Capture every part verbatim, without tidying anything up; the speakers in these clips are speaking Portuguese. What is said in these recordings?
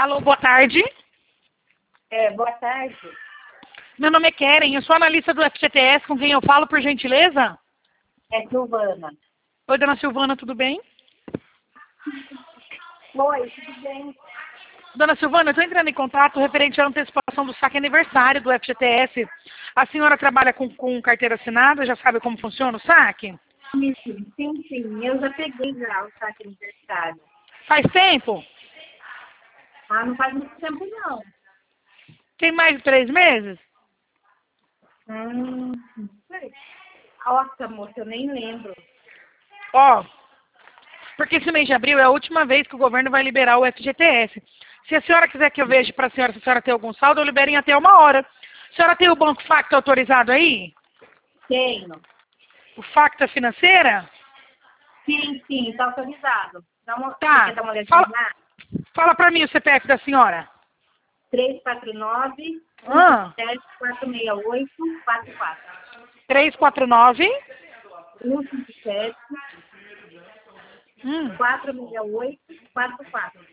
Alô, boa tarde. É, boa tarde. Meu nome é Keren, eu sou analista do F G T S, com quem eu falo, por gentileza? É Silvana. Oi, dona Silvana, tudo bem? Oi, tudo bem? Dona Silvana, eu estou entrando em contato referente à antecipação do saque aniversário do F G T S. A senhora trabalha com, com carteira assinada, já sabe como funciona o saque? Sim, sim, sim. Eu já peguei já o saque aniversário. Faz tempo? Ah, não faz muito tempo, não. Tem mais de três meses? Hum, não sei. Nossa, moça, eu nem lembro. Ó, porque esse mês de abril é a última vez que o governo vai liberar o F G T S. Se a senhora quiser que eu veja para a senhora se a senhora tem algum saldo, eu libero em até uma hora. A senhora tem o Banco Facta autorizado aí? Tenho. O Facta Financeira? Sim, sim, está autorizado. Dá uma, você Tá. quer dar uma olhadinha Fala, lá? fala para mim o C P F da senhora. três quatro nove, Ah, sete quatro seis oito, quatro quatro. três quatro nove. um cinco sete, Hum, quatro seis oito, quatro quatro.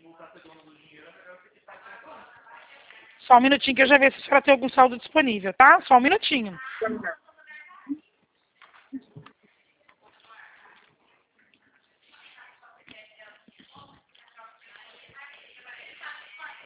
só um minutinho que eu já vejo se a senhora tem algum saldo disponível, tá? Só um minutinho.